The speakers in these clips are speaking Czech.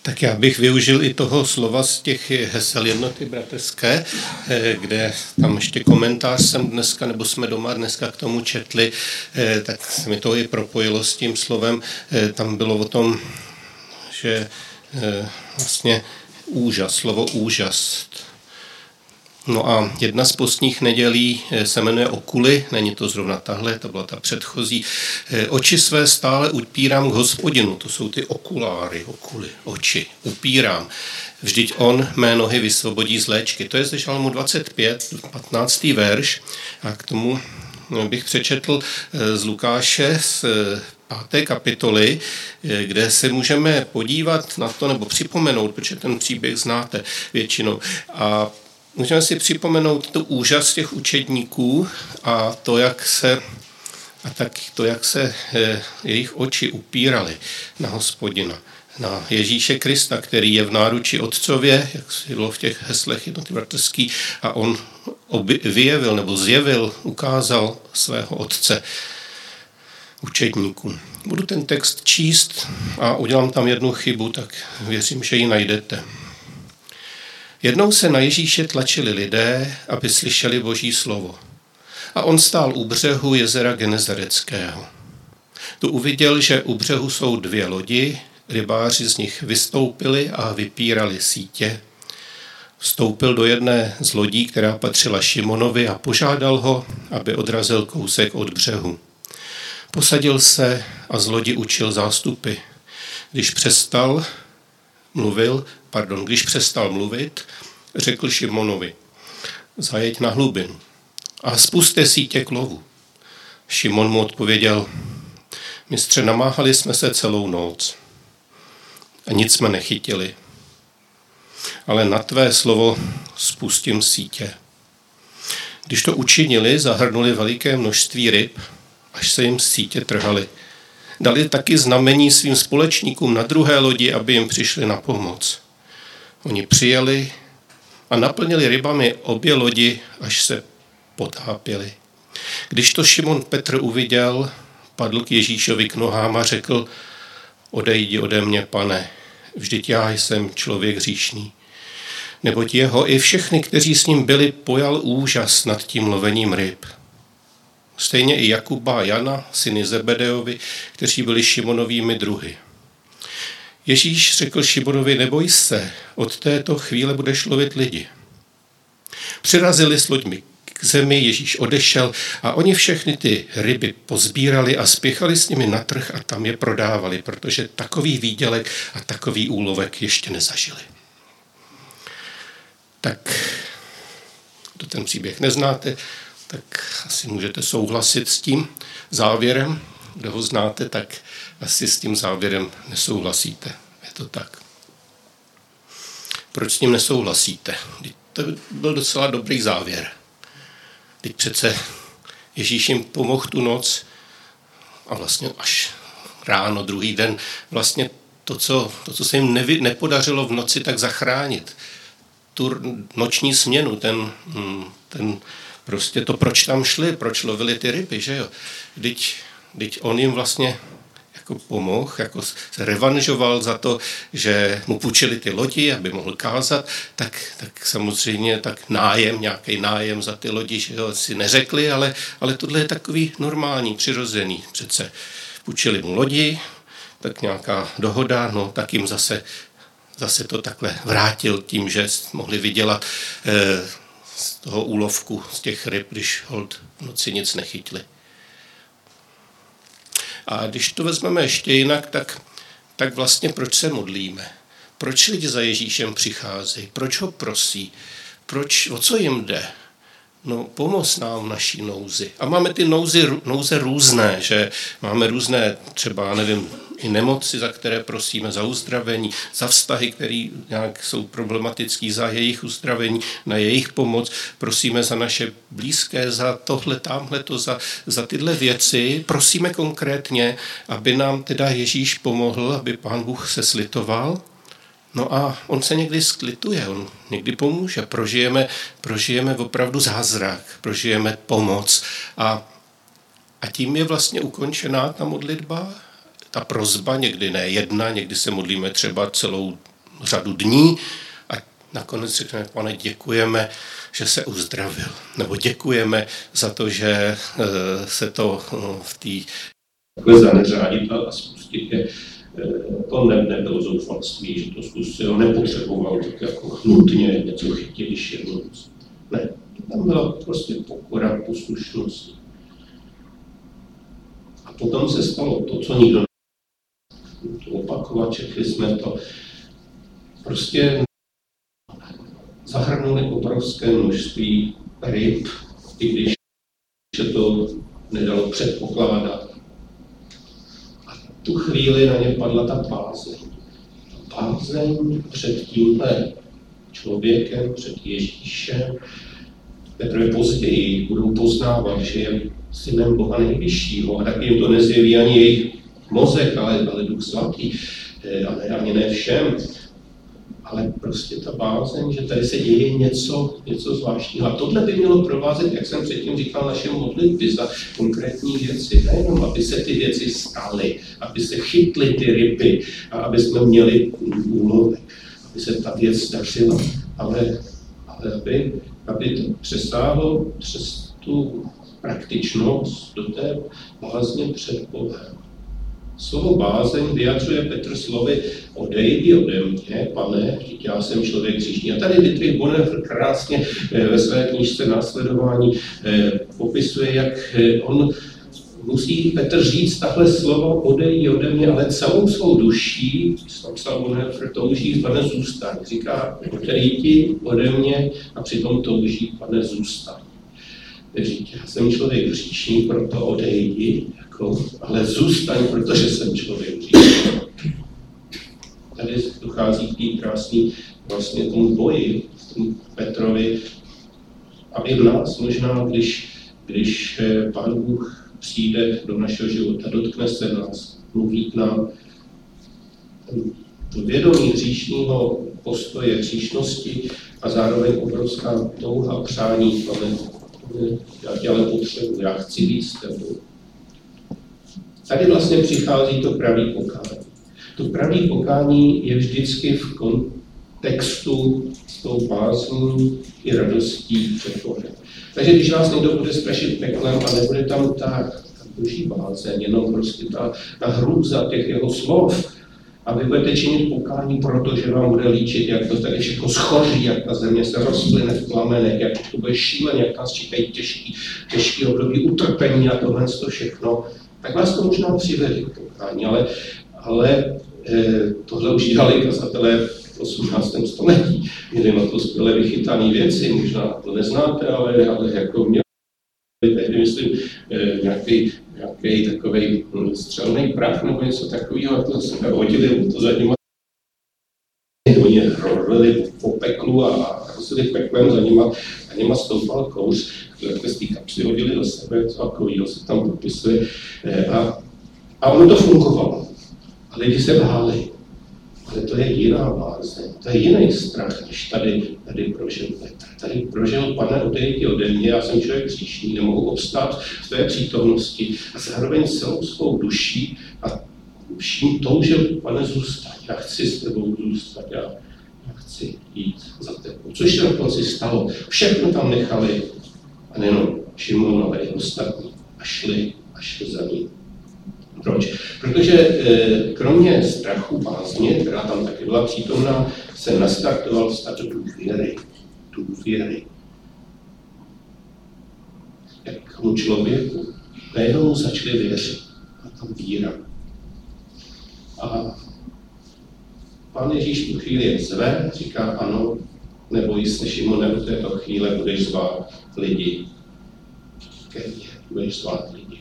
Tak já bych využil i toho slova z těch hesel jednoty bratrské, kde tam ještě komentář jsem dneska, nebo jsme doma dneska k tomu četli, tak se mi to i propojilo s tím slovem. Tam bylo o tom, že vlastně úžas, slovo úžas. No a jedna z postních nedělí se jmenuje Okuly, není to zrovna tahle, to byla ta předchozí. Oči své stále upírám k Hospodinu, to jsou ty okuláry, okuly, oči, upírám. Vždyť on mé nohy vysvobodí z léčky. To je ze Žalmu 25, 15. verš a k tomu bych přečetl z Lukáše z 5. kapitoly, kde se můžeme podívat na to, nebo připomenout, protože ten příběh znáte většinou. A můžeme si připomenout tu úžas těch učedníků a to, jak se jejich oči upíraly na Hospodina, na Ježíše Krista, který je v náruči Otcově, jak bylo v těch heslech jednoty bratrský, a on vyjevil nebo zjevil, ukázal svého Otce učedníkům. Budu ten text číst a udělám tam jednu chybu, tak věřím, že ji najdete. Jednou se na Ježíše tlačili lidé, aby slyšeli Boží slovo. A on stál u břehu jezera Genezareckého. Tu uviděl, že u břehu jsou 2 lodi, rybáři z nich vystoupili a vypírali sítě. Vstoupil do jedné z lodí, která patřila Šimonovi, a požádal ho, aby odrazil kousek od břehu. Posadil se a z lodi učil zástupy. Když přestal mluvit, řekl Šimonovi: zajeď na hlubinu a spuste sítě k lovu. Šimon mu odpověděl: mistře, namáhali jsme se celou noc a nic jsme nechytili. Ale na tvé slovo spustím sítě. Když to učinili, zahrnuli veliké množství ryb, až se jim sítě trhaly. Dali taky znamení svým společníkům na druhé lodi, aby jim přišli na pomoc. Oni přijeli a naplnili rybami obě lodi, až se potápěli. Když to Šimon Petr uviděl, padl k Ježíšovi k nohám a řekl: odejdi ode mě, Pane, vždyť já jsem člověk hříšný. Neboť jeho i všechny, kteří s ním byli, pojal úžas nad tím lovením ryb. Stejně i Jakuba a Jana, syny Zebedeovi, kteří byli Šimonovými druhy. Ježíš řekl Šimonovi: neboj se, od této chvíle budeš lovit lidi. Přirazili s loďmi k zemi, Ježíš odešel a oni všechny ty ryby pozbírali a spěchali s nimi na trh a tam je prodávali, protože takový výdělek a takový úlovek ještě nezažili. Tak, kdo ten příběh neznáte, tak asi můžete souhlasit s tím závěrem. Kdo ho znáte, tak asi s tím závěrem nesouhlasíte. Je to tak. Proč s ním nesouhlasíte? To byl docela dobrý závěr. Teď přece Ježíš jim pomohl tu noc a vlastně až ráno, druhý den, vlastně to, co se jim nepodařilo v noci, tak zachránit. Tu noční směnu, ten prostě to, proč tam šli, proč lovili ty ryby, že jo? Vždyť on jim vlastně jako pomohl, jako se revanžoval za to, že mu půjčili ty lodi, aby mohl kázat, tak samozřejmě tak nějaký nájem za ty lodi, že jo, si neřekli, ale tohle je takový normální, přirozený přece. Půjčili mu lodi, tak nějaká dohoda, no tak jim zase to takhle vrátil tím, že mohli vydělat z toho úlovku, z těch ryb, když holt v noci nic nechytli. A když to vezmeme ještě jinak, tak vlastně proč se modlíme? Proč lidi za Ježíšem přicházejí? Proč ho prosí? O co jim jde? No, pomoz nám v naší nouzi. A máme ty nouze různé, že máme různé třeba, nevím, i nemoci, za které prosíme, za uzdravení, za vztahy, které nějak jsou problematický, za jejich uzdravení, na jejich pomoc. Prosíme za naše blízké, za tohle, tamhleto, za tyhle věci. Prosíme konkrétně, aby nám teda Ježíš pomohl, aby Pán Bůh se slitoval. No a on se někdy sklituje, on někdy pomůže. Prožijeme opravdu zázrak, prožijeme pomoc a tím je vlastně ukončená ta modlitba, ta prosba, někdy ne jedna, někdy se modlíme třeba celou řadu dní a nakonec řekneme, Pane, děkujeme, že se uzdravil. Nebo děkujeme za to, že se to v té takhle zaneřádit a spustit je. To nebylo zoufalství, že to zkusil, ho nepotřeboval tak jako nutně něco chytit, když jednou. Ne, tam byla prostě pokora, poslušnost. A potom se stalo to, co nikdo to opakovat, četli jsme to. Prostě zahrnuli obrovské množství ryb, i když se to nedalo předpokládat. A tu chvíli na ně padla ta bázeň. Bázeň před tímhle člověkem, před Ježíšem, teprve později budou poznávat, že je synem Boha nejvyššího a taky jim to nezjeví ani jejich mozek, ale Duch Svatý, ale ani ne všem. Ale prostě ta bázeň, že tady se děje něco zvláštního. A tohle by mělo provázet, jak jsem předtím říkal, naše modlitby za konkrétní věci. Nejenom, aby se ty věci staly, aby se chytly ty ryby a aby jsme měli úlovek, aby se ta věc dařila. Ale aby to přesáhlo přes tu praktičnost do té bázně před Bohem. Slovo bázeň vyjadřuje Petr slovy odejdi ode mě, Pane, vždyť já jsem člověk hříšný. A tady Dietrich Bonhoeffer krásně ve své knížce Následování popisuje, jak on musí Petr říct tahle slovo odejdi ode mě, ale celou svou duší, psal Bonhoeffer, touží, Pane, zůstaň. Říká, odejdi ode mě a přitom touží, Pane, zůstaň. Vždyť já jsem člověk hříšný, proto odejdi, ale zůstaň, protože jsem člověk hříšný. Tady dochází k té krásný vlastně tomu boji, tomu Petrovi, aby v nás možná, když Pán Bůh přijde do našeho života, dotkne se nás, mluví k nám, to vědomí hříšného postoje hříšnosti a zároveň obrovská touha přání, Pane, já tě ale potřebuji, já chci být s tebou. Tady vlastně přichází to pravý pokání. To pravý pokání je vždycky v kontextu s tou bázní i radostí před Bohem. Takže když vás někdo bude strašit peklem a nebude tam ta boží bázeň, jenom prostě ta hrůza těch jeho slov, a vy budete činit pokání, protože vám bude líčit, jak to tady všechno schoří, jak ta země se rozplyne v plamenech, jak to bude šíleně, jak nás čekají těžký období utrpení a tohle všechno, tak vás to možná přivede k pokání, ale tohle už dělali kazatelé v 18. století. Měli na to skvěle vychytané věci, možná to neznáte, ale jako měli tehdy, myslím, nějaký takovej střelný prach nebo něco takového, a to se hodili, to za nima. Oni rovili po peklu a hrozili peklem, za nima stoupal kouř, které z té kapsy hodili do sebe, co takového se tam popisuje. A ono to fungovalo. A lidi se báli. Ale to je jiná bázeň, to je jiný strach, než tady prožil Petr. Tady prožil, Pane, odejdi ode mě, já jsem člověk hříšný, nemohu obstát v tvé přítomnosti. A zároveň celou svou duší a vším toužil, Pane, zůstaň, já chci s tebou zůstat, já chci jít za tebou. Což se na konci stalo. Všechno tam nechali, a nejenom Šimon, ale i ostatní. A šli za ním. Proč? Protože kromě strachu, bázně, která tam taky byla přítomná, se nastartoval vztah důvěry. Jak tomu člověku najednou mu začali věřit. A tam víra. A Pán Ježíš tu chvíli je zve, říká ano, neboj se, Šimone, v této chvíle budeš zvát lidi. Ke mně budeš zvát lidi.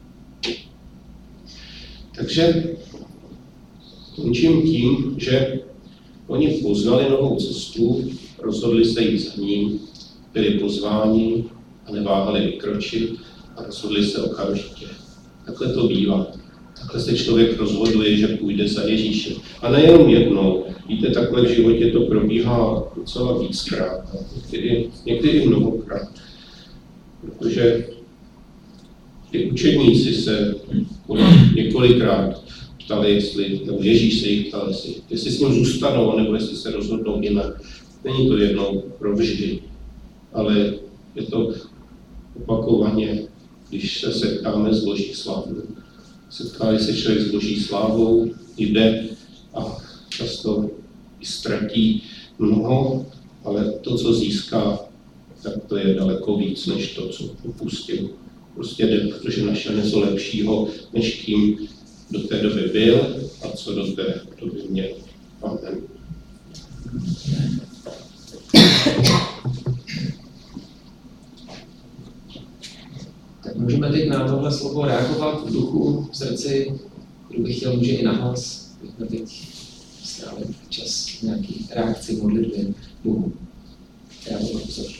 Takže končím tím, že oni poznali novou cestu, rozhodli se jít za ním, byli pozváni a neváhali vykročit a rozhodli se okamžitě. Takhle to bývá. Takhle se člověk rozhoduje, že půjde za Ježíšem. A nejenom jednou. Víte, takhle v životě to probíhá docela víckrát. Někdy mnohokrát. Protože ty učedníci se několikrát ptali, nebo Ježíš se jich ptal, jestli s ním zůstanou, nebo jestli se rozhodnou jinak. Není to jednou provždy, ale je to opakovaně, když se setkáme s Boží slávou. Setká se člověk s Boží slávou, jde a často i ztratí mnoho, ale to, co získá, tak to je daleko víc, než to, co opustil. Prostě jde, protože našel něco lepšího, než kým do té doby byl a co do té doby měl. Amen. Tak můžeme teď na tohle slovo reagovat v duchu, v srdci, kdo by chtěl, může i nahlas. Pojďme teď strávit čas nějaký reakci, modlitbě Bohu. Já to začnu.